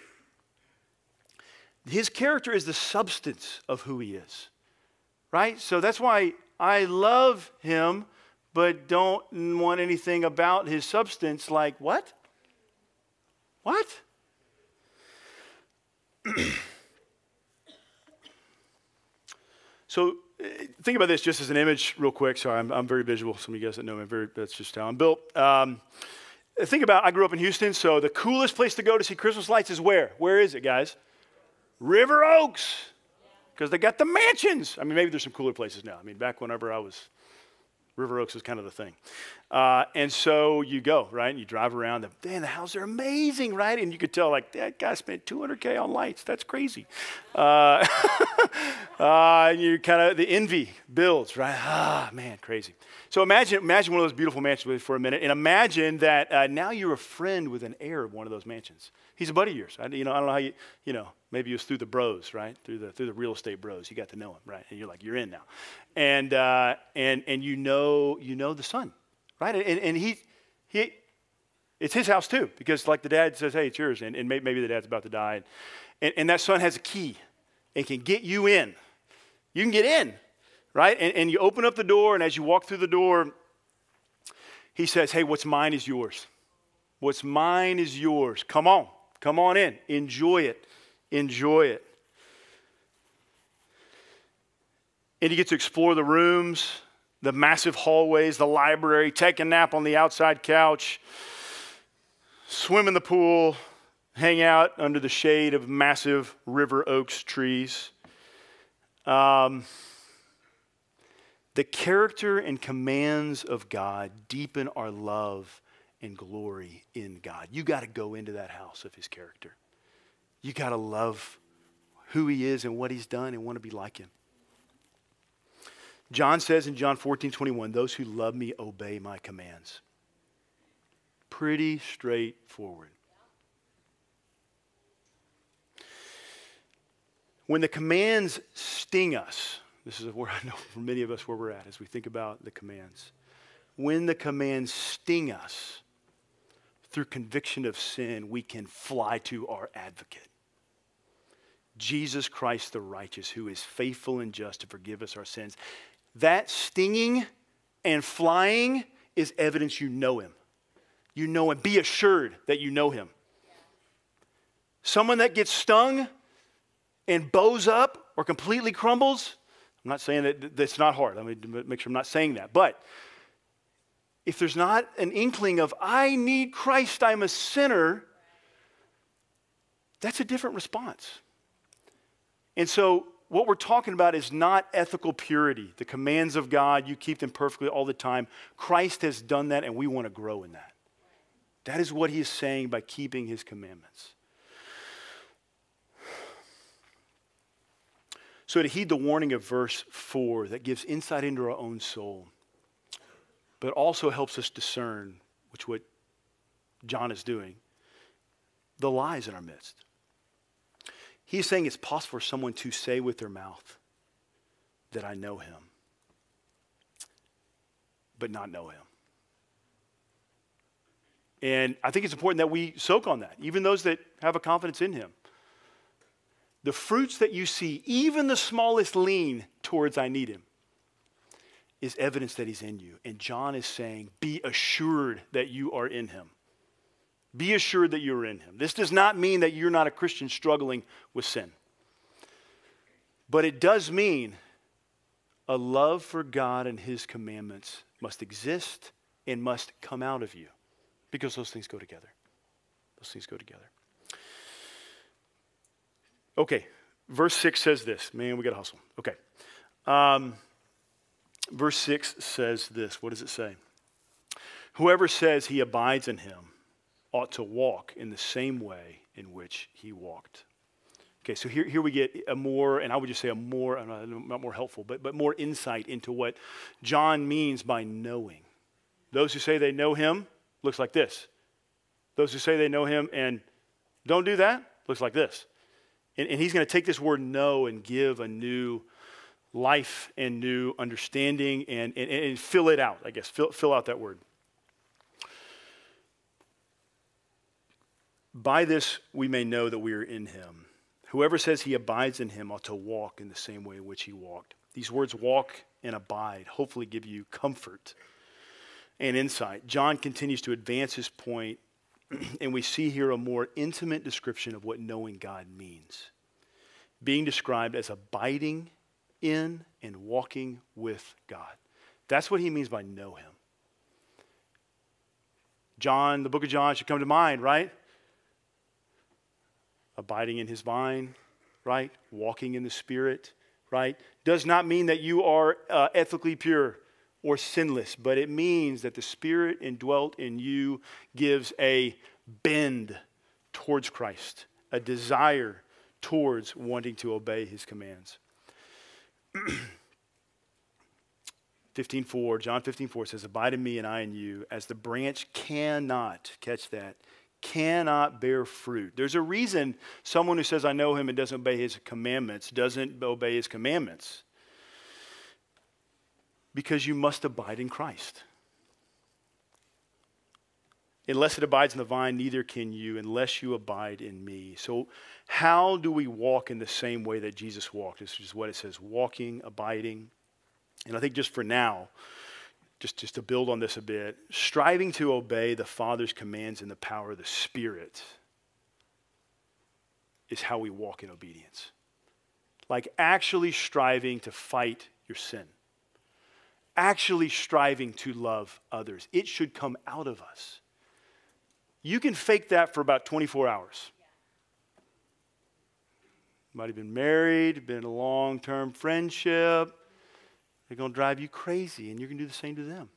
S1: His character is the substance of who he is, right? So that's why I love him, but don't want anything about his substance. Like, what? What? So think about this just as an image real quick. Sorry, I'm, I'm very visual. Some of you guys that know me, I'm very, that's just how I'm built. Um, think about, I grew up in Houston, so the coolest place to go to see Christmas lights is where? Where is it, guys? River Oaks, because they got the mansions. I mean, maybe there's some cooler places now. I mean, back whenever I was, River Oaks was kind of the thing. Uh, and so you go, right? And you drive around. And, man, the houses are amazing, right? And you could tell, like, that guy spent two hundred K on lights. That's crazy. Uh, uh, and you kind of, the envy builds, right? Ah, man, crazy. So imagine imagine one of those beautiful mansions for a minute. And imagine that uh, now you're a friend with an heir of one of those mansions. He's a buddy of yours. I, you know, I don't know how you, you know, maybe it was through the bros, right? Through the through the real estate bros. You got to know him, right? And you're like, you're in now. And uh, and and you know you know the son, right? And and he he it's his house too, because like the dad says, hey, it's yours. And, and maybe the dad's about to die. And, and, and that son has a key and can get you in. You can get in, right? And, and you open up the door, and as you walk through the door, he says, hey, what's mine is yours. What's mine is yours. Come on. Come on in. Enjoy it. Enjoy it. And you get to explore the rooms, the massive hallways, the library, take a nap on the outside couch, swim in the pool, hang out under the shade of massive River Oaks trees. Um, the character and commands of God deepen our love and glory in God. You got to go into that house of his character. You got to love who he is and what he's done and want to be like him. John says in John fourteen twenty-one, those who love me obey my commands. Pretty straightforward. When the commands sting us, this is where I know for many of us where we're at as we think about the commands. When the commands sting us, through conviction of sin, we can fly to our advocate, Jesus Christ the righteous, who is faithful and just to forgive us our sins. That stinging and flying is evidence you know him. You know him. Be assured that you know him. Someone that gets stung and bows up or completely crumbles, I'm not saying that that's not hard. Let me make sure I'm not saying that. But if there's not an inkling of, I need Christ, I'm a sinner, that's a different response. And so what we're talking about is not ethical purity. The commands of God, you keep them perfectly all the time. Christ has done that, and we want to grow in that. That is what he is saying by keeping his commandments. So to heed the warning of verse four that gives insight into our own soul, but also helps us discern, which what John is doing, the lies in our midst. He's saying it's possible for someone to say with their mouth that I know him, but not know him. And I think it's important that we soak on that, even those that have a confidence in him. The fruits that you see, even the smallest lean towards I need him, is evidence that he's in you. And John is saying, be assured that you are in him. Be assured that you're in him. This does not mean that you're not a Christian struggling with sin. But it does mean a love for God and his commandments must exist and must come out of you. Because those things go together. Those things go together. Okay, verse six says this. Man, we got to hustle. Okay. Um, verse six says this. What does it say? Whoever says he abides in him ought to walk in the same way in which he walked. Okay, so here, here we get a more, and I would just say a more, not more helpful, but, but more insight into what John means by knowing. Those who say they know him, looks like this. Those who say they know him and don't do that, looks like this. And, and he's going to take this word know and give a new life and new understanding and, and, and fill it out, I guess. Fill, fill out that word. By this we may know that we are in him. Whoever says he abides in him ought to walk in the same way in which he walked. These words walk and abide hopefully give you comfort and insight. John continues to advance his point, and we see here a more intimate description of what knowing God means. Being described as abiding in and walking with God. That's what he means by know him. John, the book of John should come to mind, right? Abiding in his vine, right? Walking in the Spirit, right? Does not mean that you are uh, ethically pure or sinless, but it means that the Spirit indwelt in you gives a bend towards Christ, a desire towards wanting to obey his commands. fifteen four, John fifteen four says, abide in me and I in you, as the branch cannot, catch that, cannot bear fruit. There's a reason someone who says, I know him and doesn't obey his commandments, doesn't obey his commandments. Because you must abide in Christ. Unless it abides in the vine, neither can you, unless you abide in me. So how do we walk in the same way that Jesus walked? This is what it says, walking, abiding. And I think just for now, just, just to build on this a bit, striving to obey the Father's commands in the power of the Spirit is how we walk in obedience. Like actually striving to fight your sin. Actually striving to love others. It should come out of us. You can fake that for about twenty-four hours. Might have been married, been a long-term friendship. They're going to drive you crazy, and you're going to do the same to them.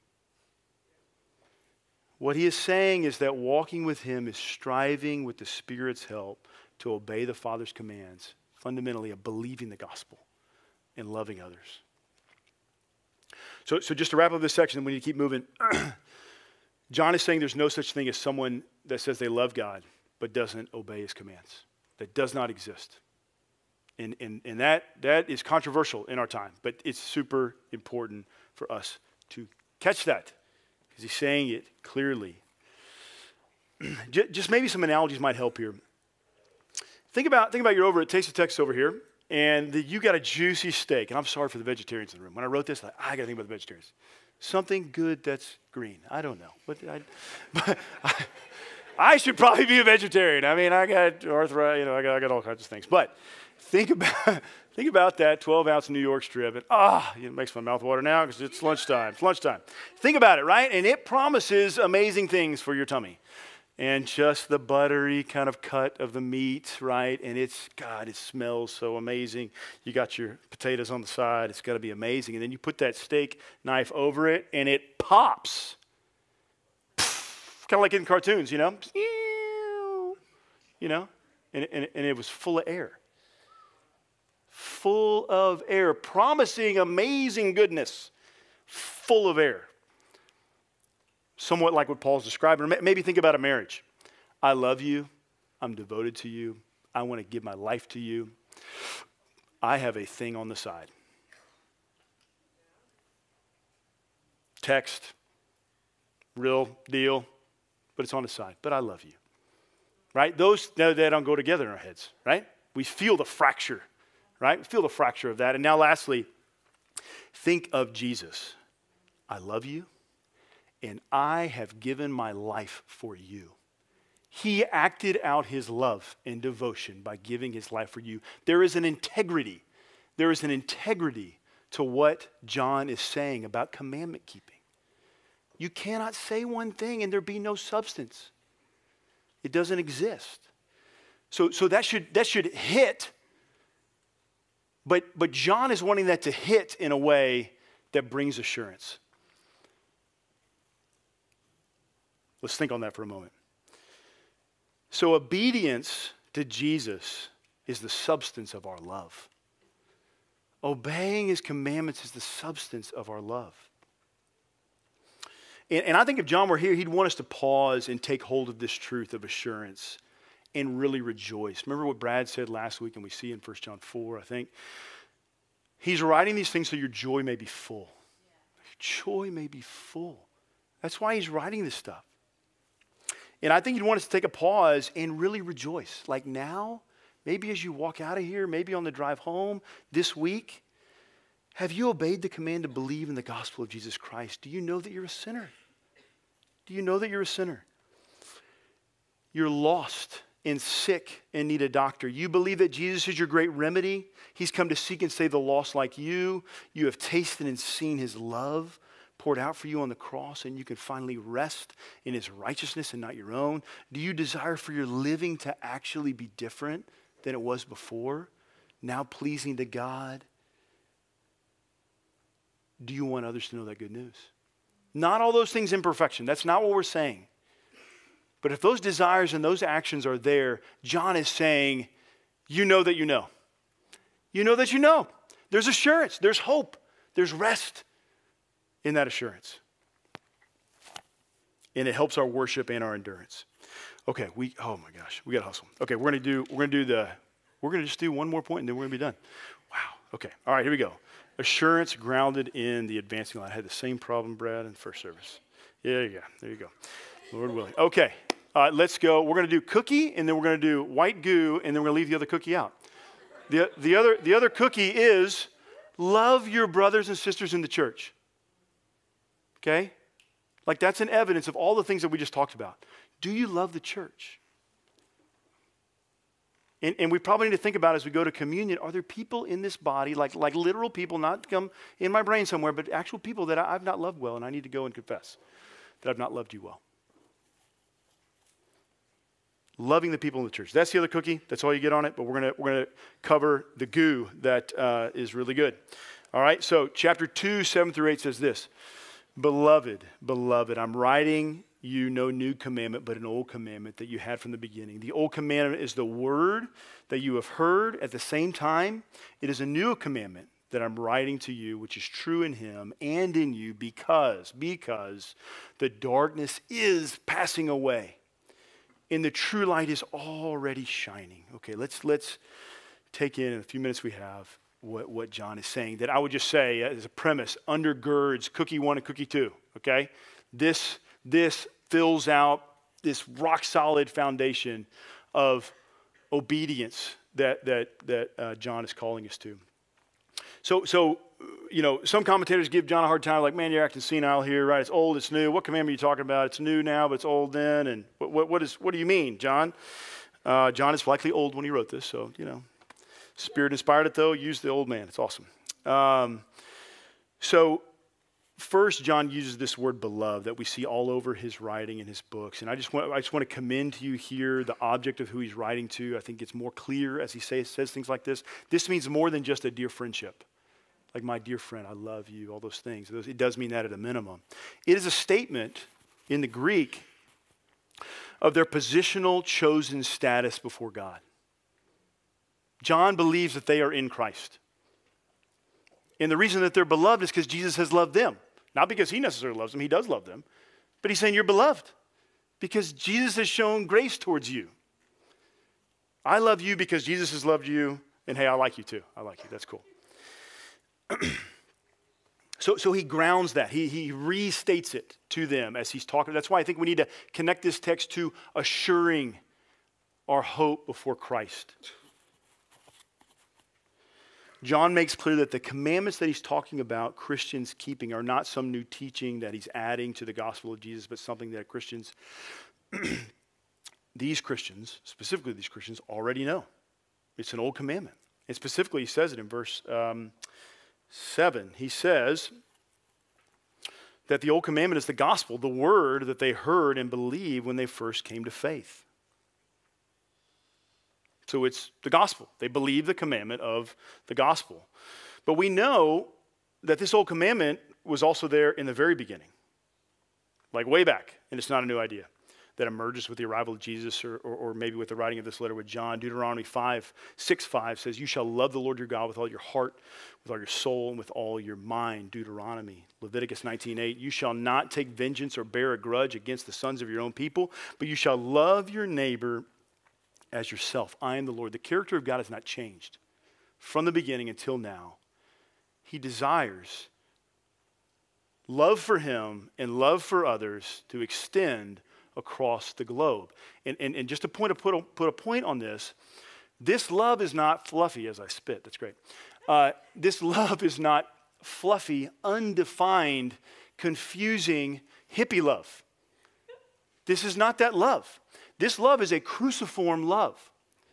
S1: What he is saying is that walking with him is striving with the Spirit's help to obey the Father's commands, fundamentally of believing the gospel and loving others. So, so just to wrap up this section, we need to keep moving. John is saying there's no such thing as someone that says they love God but doesn't obey his commands. That does not exist. And, and, and that, that is controversial in our time, but it's super important for us to catch that because he's saying it clearly. Just maybe some analogies might help here. Think about, think about you're over at Taste of Texas over here, and the, you got a juicy steak. And I'm sorry for the vegetarians in the room. When I wrote this, I, I got to think about the vegetarians. Something good that's green. I don't know. But I, but I, I should probably be a vegetarian. I mean, I got arthritis, you know, I got, I got all kinds of things. But think about think about that twelve ounce New York strip. And ah, it makes my mouth water now because it's lunchtime. It's lunchtime. Think about it, right? And it promises amazing things for your tummy. And just the buttery kind of cut of the meat, right? And it's, God, it smells so amazing. You got your potatoes on the side. It's got to be amazing. And then you put that steak knife over it, and it pops. Kind of like in cartoons, you know? You know? And, and, and it was full of air. Full of air, promising amazing goodness. Full of air. Somewhat like what Paul's describing. Maybe think about a marriage. I love you. I'm devoted to you. I want to give my life to you. I have a thing on the side. Text. Real deal. But it's on the side. But I love you. Right? Those, they don't go together in our heads. Right? We feel the fracture. Right? We feel the fracture of that. And now lastly, think of Jesus. I love you. And I have given my life for you. He acted out his love and devotion by giving his life for you. There is an integrity. There is an integrity to what John is saying about commandment keeping. You cannot say one thing and there be no substance. It doesn't exist. So, so that should that should hit. But, but John is wanting that to hit in a way that brings assurance. Let's think on that for a moment. So obedience to Jesus is the substance of our love. Obeying his commandments is the substance of our love. And, and I think if John were here, he'd want us to pause and take hold of this truth of assurance and really rejoice. Remember what Brad said last week, and we see in First John four, I think. He's writing these things so your joy may be full. Your joy may be full. That's why he's writing this stuff. And I think you'd want us to take a pause and really rejoice. Like now, maybe as you walk out of here, maybe on the drive home this week, have you obeyed the command to believe in the gospel of Jesus Christ? Do you know that you're a sinner? Do you know that you're a sinner? You're lost and sick and need a doctor. You believe that Jesus is your great remedy. He's come to seek and save the lost like you. You have tasted and seen his love poured out for you on the cross, and you can finally rest in his righteousness and not your own. Do you desire for your living to actually be different than it was before, now pleasing to God? Do you want others to know that good news? Not all those things in perfection. That's not what we're saying. But if those desires and those actions are there, John is saying, you know that you know. You know that you know. There's assurance. There's hope. There's rest in that assurance. And it helps our worship and our endurance. Okay, we, oh my gosh, we got to hustle. Okay, we're going to do, we're going to do the, we're going to just do one more point and then we're going to be done. Wow, okay. All right, here we go. Assurance grounded in the advancing line. I had the same problem, Brad, in first service. Yeah, there you go. There you go. Lord willing. Okay, uh, let's go. We're going to do cookie, and then we're going to do white goo, and then we're going to leave the other cookie out. The, the, other, the other cookie is love your brothers and sisters in the church. Okay? Like that's an evidence of all the things that we just talked about. Do you love the church? And, and we probably need to think about as we go to communion, are there people in this body, like, like literal people, not come in my brain somewhere, but actual people that I, I've not loved well, and I need to go and confess that I've not loved you well. Loving the people in the church. That's the other cookie. That's all you get on it, but we're going we're gonna cover the goo that uh, is really good. All right, so chapter two, seven through eight says this. Beloved, beloved, I'm writing you no new commandment, but an old commandment that you had from the beginning. The old commandment is the word that you have heard. At the same time, it is a new commandment that I'm writing to you, which is true in him and in you, because, because the darkness is passing away and the true light is already shining. Okay, let's, let's take in, in a few minutes we have, what, what John is saying, that I would just say as a premise, undergirds cookie one and cookie two, okay? This, this fills out this rock solid foundation of obedience that, that, that uh, John is calling us to. So, so, you know, some commentators give John a hard time, like, man, you're acting senile here, right? It's old, it's new. What commandment are you talking about? It's new now, but it's old then. And what, what, what, is, what do you mean, John? Uh, John is likely old when he wrote this, so, you know. Spirit inspired it, though. Use the old man. It's awesome. Um, so, first, John uses this word beloved that we see all over his writing and his books. And I just want, I just want to commend to you here the object of who he's writing to. I think it's more clear as he say, says things like this. This means more than just a dear friendship. Like, my dear friend, I love you, all those things. It does mean that at a minimum. It is a statement in the Greek of their positional chosen status before God. John believes that they are in Christ. And the reason that they're beloved is because Jesus has loved them. Not because he necessarily loves them, he does love them. But he's saying you're beloved because Jesus has shown grace towards you. I love you because Jesus has loved you, and hey, I like you too. I like you. That's cool. so, so he grounds that. He, he restates it to them as he's talking. That's why I think we need to connect this text to assuring our hope before Christ. John makes clear that the commandments that he's talking about Christians keeping are not some new teaching that he's adding to the gospel of Jesus, but something that Christians, these Christians, specifically these Christians, already know. It's an old commandment. And specifically, he says it in verse um, seven. He says that the old commandment is the gospel, the word that they heard and believed when they first came to faith. So it's the gospel. They believe the commandment of the gospel. But we know that this old commandment was also there in the very beginning, like way back, and it's not a new idea that emerges with the arrival of Jesus or, or, or maybe with the writing of this letter with John. Deuteronomy five, six, five says, you shall love the Lord your God with all your heart, with all your soul, and with all your mind. Deuteronomy. Leviticus nineteen, eight, you shall not take vengeance or bear a grudge against the sons of your own people, but you shall love your neighbor as yourself. I am the Lord. The character of God has not changed from the beginning until now. He desires love for him and love for others to extend across the globe. And, and, and just to point, put, a, put a point on this, this love is not fluffy as I spit. That's great. Uh, this love is not fluffy, undefined, confusing, hippie love. This is not that love. This love is a cruciform love.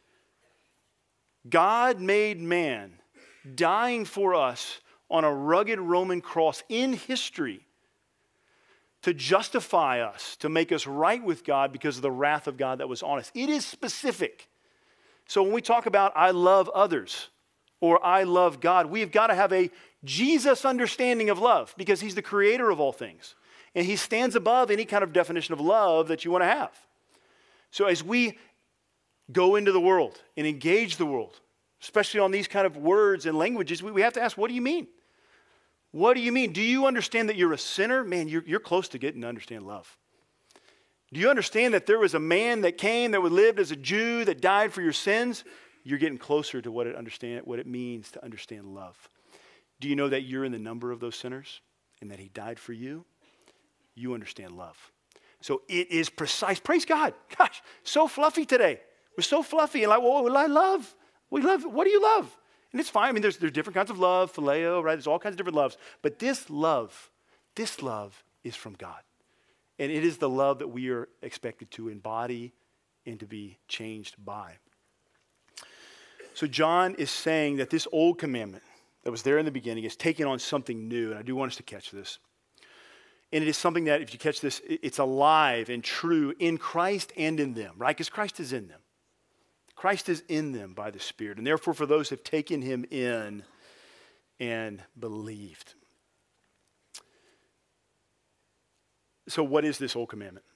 S1: God made man, dying for us on a rugged Roman cross in history to justify us, to make us right with God because of the wrath of God that was on us. It is specific. So when we talk about I love others or I love God, we've got to have a Jesus understanding of love because he's the creator of all things. And he stands above any kind of definition of love that you want to have. So as we go into the world and engage the world, especially on these kind of words and languages, we, we have to ask, what do you mean? What do you mean? Do you understand that you're a sinner? Man, you're, you're close to getting to understand love. Do you understand that there was a man that came that lived as a Jew that died for your sins? You're getting closer to what it understand, what it means to understand love. Do you know that you're in the number of those sinners and that he died for you? You understand love. So it is precise. Praise God. Gosh, so fluffy today. We're so fluffy and like, well, I love. We love. What do you love? And it's fine. I mean, there's, there's different kinds of love, phileo, right? There's all kinds of different loves. But this love, this love is from God. And it is the love that we are expected to embody and to be changed by. So John is saying that this old commandment that was there in the beginning is taking on something new. And I do want us to catch this. And it is something that, if you catch this, it's alive and true in Christ and in them, right? Because Christ is in them. Christ is in them by the Spirit. And therefore, for those who have taken him in and believed. So what is this old commandment?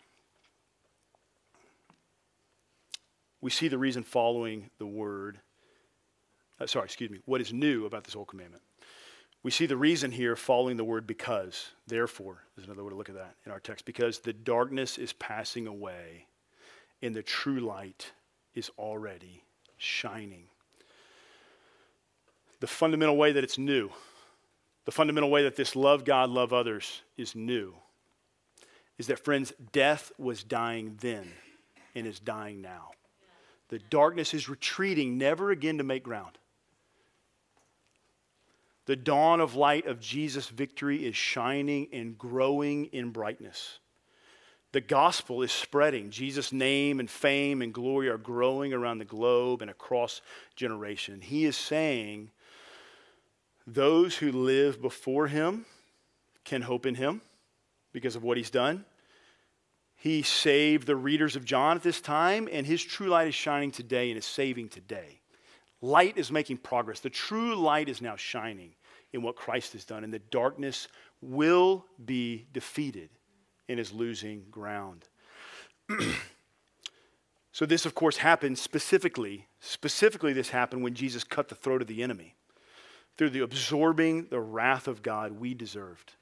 S1: We see the reason following the word. Uh, sorry, excuse me. What is new about this old commandment? We see the reason here following the word because. Therefore, is another way to look at that in our text. Because the darkness is passing away and the true light is already shining. The fundamental way that it's new, the fundamental way that this love God, love others is new, is that, friends, death was dying then and is dying now. The darkness is retreating, never again to make ground. The dawn of light of Jesus' victory is shining and growing in brightness. The gospel is spreading. Jesus' name and fame and glory are growing around the globe and across generation. He is saying those who live before him can hope in him because of what he's done. He saved the readers of John at this time, and his true light is shining today and is saving today. Light is making progress. The true light is now shining in what Christ has done, and the darkness will be defeated and is losing ground. So this, of course, happened specifically, specifically this happened when Jesus cut the throat of the enemy through the absorbing the wrath of God we deserved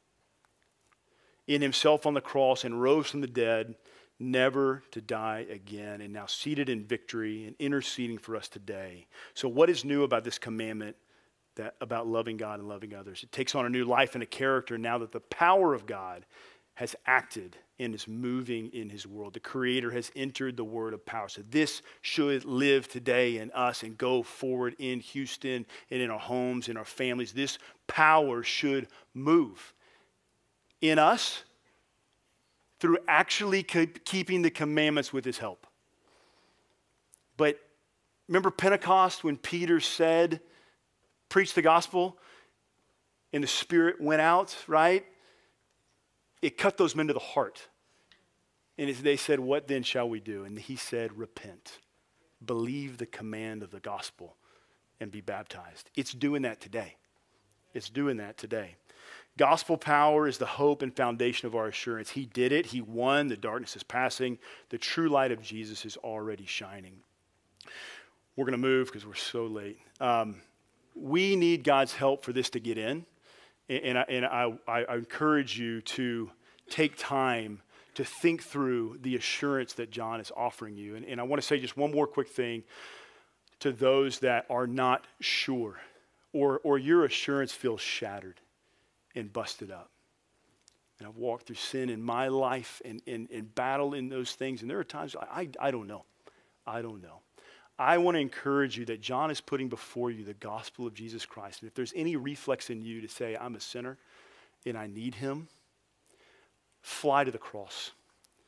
S1: in himself on the cross and rose from the dead, never to die again, and now seated in victory and interceding for us today. So what is new about this commandment that about loving God and loving others? It takes on a new life and a character now that the power of God has acted and is moving in his world. The Creator has entered the word of power. So this should live today in us and go forward in Houston and in our homes, in our families. This power should move in us through actually keeping the commandments with his help. But remember Pentecost when Peter said, preach the gospel, and the Spirit went out, right? It cut those men to the heart. And they said, what then shall we do? And he said, repent. Believe the command of the gospel and be baptized. It's doing that today. It's doing that today. Gospel power is the hope and foundation of our assurance. He did it. He won. The darkness is passing. The true light of Jesus is already shining. We're going to move because we're so late. Um, we need God's help for this to get in. And, I, and I, I encourage you to take time to think through the assurance that John is offering you. And, and I want to say just one more quick thing to those that are not sure or, or your assurance feels shattered and busted up. And I've walked through sin in my life and, and, and battle in those things. And there are times I, I, I don't know. I don't know. I want to encourage you that John is putting before you the gospel of Jesus Christ. And if there's any reflex in you to say, I'm a sinner and I need him, fly to the cross.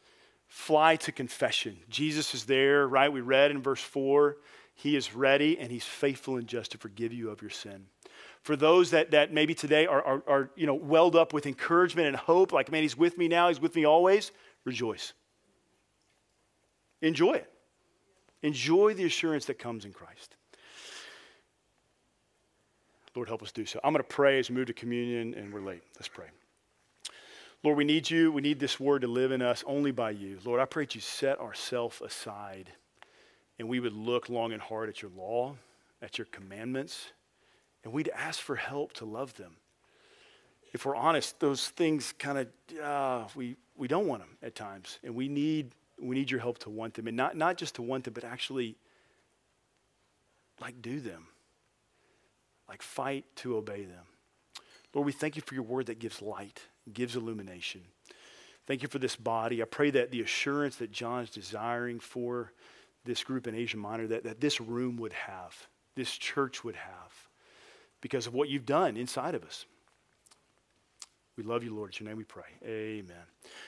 S1: fly to confession. Jesus is there, right? We read in verse four, he is ready and he's faithful and just to forgive you of your sin. For those that, that maybe today are, are, are, you know, welled up with encouragement and hope, like, man, he's with me now, he's with me always, rejoice. Enjoy it. Enjoy the assurance that comes in Christ. Lord, help us do so. I'm going to pray as we move to communion, and we're late. Let's pray. Lord, we need you. We need this word to live in us only by you. Lord, I pray that you set ourselves aside, and we would look long and hard at your law, at your commandments, and we'd ask for help to love them. If we're honest, those things kind of, uh, we, we don't want them at times, and we need we need your help to want them, and not, not just to want them, but actually, like, do them. Like, fight to obey them. Lord, we thank you for your word that gives light, gives illumination. Thank you for this body. I pray that the assurance that John is desiring for this group in Asia Minor, that, that this room would have, this church would have, because of what you've done inside of us. We love you, Lord. In your name we pray. Amen.